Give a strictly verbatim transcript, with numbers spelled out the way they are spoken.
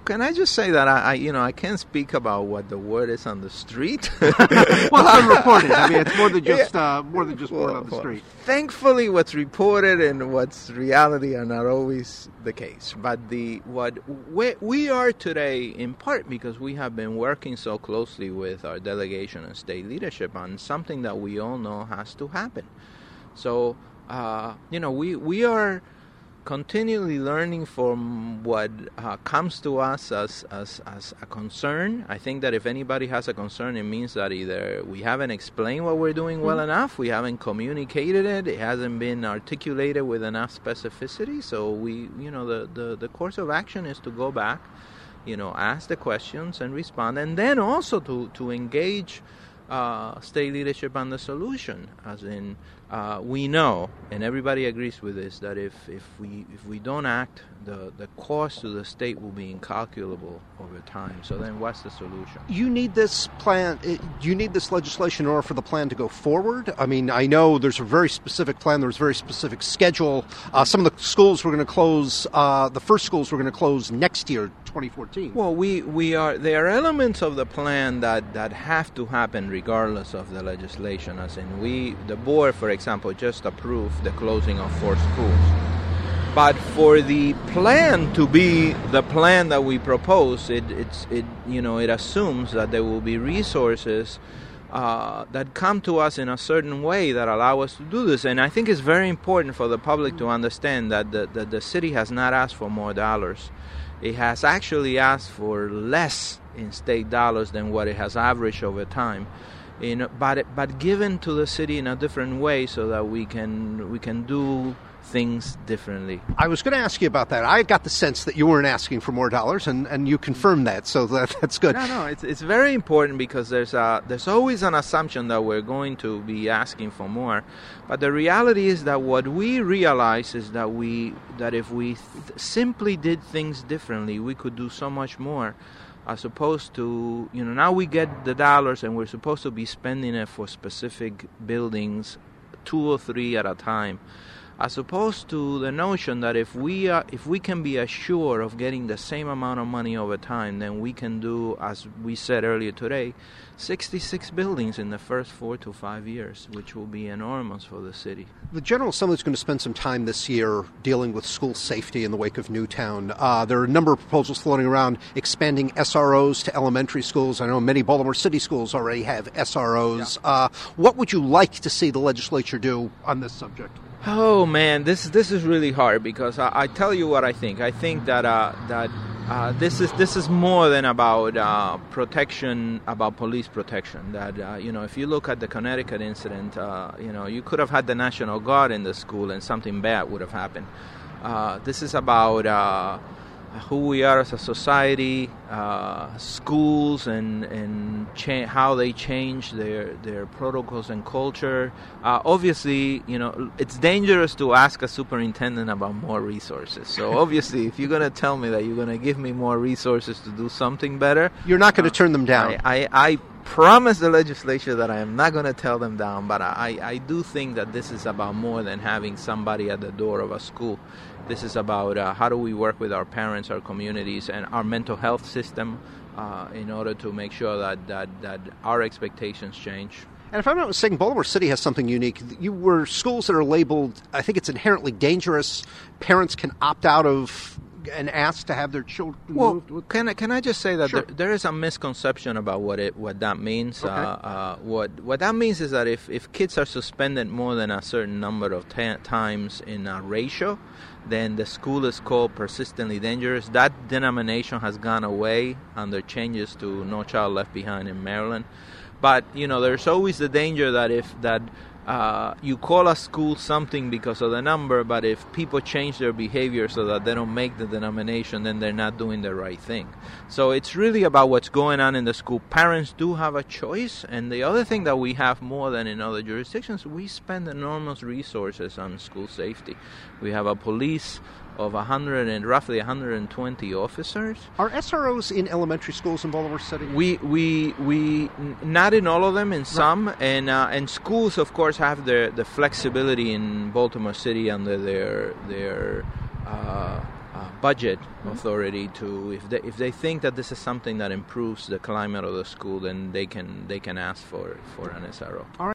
can I just say that I, I, you know, I can't speak about what the word is on the street. Well, it's unreported. I mean, it's more than just uh, more than just well, word on the well, street. Thankfully, what's reported and what's reality are not always the case. But the what we, we are today, in part because we have been working so closely with our delegation and state leadership on something that we all know has to happen. So, uh, you know, we we are continually learning from what uh, comes to us as, as as a concern. I think that if anybody has a concern, it means that either we haven't explained what we're doing well mm-hmm. enough, we haven't communicated it, it hasn't been articulated with enough specificity. So we, you know, the, the, the course of action is to go back, you know, ask the questions and respond, and then also to, to engage uh, state leadership on the solution, as in, Uh, we know, and everybody agrees with this, that if, if we if we don't act, the, the cost to the state will be incalculable over time. So then what's the solution? You need this plan, you need this legislation in order for the plan to go forward? I mean, I know there's a very specific plan, there's a very specific schedule. Uh, some of the schools we're going to close, uh, the first schools we're going to close next year, twenty fourteen. Well, we, we are, there are elements of the plan that, that have to happen regardless of the legislation, as in we, the board, for example, just approved the closing of four schools. But for the plan to be the plan that we propose, it it's it you know it assumes that there will be resources uh, that come to us in a certain way that allow us to do this. And I think it's very important for the public to understand that the that the city has not asked for more dollars. It has actually asked for less in state dollars than what it has averaged over time. In, but but given to the city in a different way, so that we can we can do things differently. I was going to ask you about that. I got the sense that you weren't asking for more dollars, and, and you confirmed that, so that, that's good. No, no, it's it's very important because there's a, there's always an assumption that we're going to be asking for more, but the reality is that what we realize is that we that if we th- simply did things differently, we could do so much more. As opposed to, you know, now we get the dollars and we're supposed to be spending it for specific buildings, two or three at a time. As opposed to the notion that if we are, if we can be assured of getting the same amount of money over time, then we can do, as we said earlier today, sixty-six buildings in the first four to five years, which will be enormous for the city. The General Assembly is going to spend some time this year dealing with school safety in the wake of Newtown. Uh, there are a number of proposals floating around expanding S R Os to elementary schools. I know many Baltimore City schools already have S R Os. Yeah. Uh, what would you like to see the legislature do on this subject? Oh man, this this is really hard because I, I tell you what I think. I think that uh, that uh, this is this is more than about uh, protection, about police protection. That uh, you know, if you look at the Connecticut incident, uh, you know, you could have had the National Guard in the school and something bad would have happened. Uh, this is about uh, who we are as a society, uh, schools, and and cha- how they change their their protocols and culture. Uh, obviously, you know, it's dangerous to ask a superintendent about more resources. So obviously, if you're going to tell me that you're going to give me more resources to do something better, you're not going to uh, turn them down. I, I, I promise the legislature that I am not going to tell them down, but I, I do think that this is about more than having somebody at the door of a school. This is about uh, how do we work with our parents, our communities, and our mental health system uh, in order to make sure that, that, that our expectations change. And if I'm not mistaken, Baltimore City has something unique. You were schools that are labeled, I think it's inherently dangerous. Parents can opt out of and ask to have their children well, moved. Can I, can I just say that sure. there, there is a misconception about what it what that means. Okay. Uh, uh, what what that means is that if, if kids are suspended more than a certain number of ta- times in a ratio, then the school is called persistently dangerous. That denomination has gone away under changes to No Child Left Behind in Maryland. But, you know, there's always the danger that if that uh, you call a school something because of the number, but if people change their behavior so that they don't make the denomination, then they're not doing the right thing. So it's really about what's going on in the school. Parents do have a choice, and the other thing that we have more than in other jurisdictions, we spend enormous resources on school safety. We have a police of one hundred and roughly one hundred twenty officers. Are S R Os in elementary schools in Baltimore City? We we we not in all of them, in some, right. and uh, and schools of course have the the flexibility in Baltimore City under their their uh, uh, budget authority to, if they if they think that this is something that improves the climate of the school, then they can they can ask for for an S R O. All right.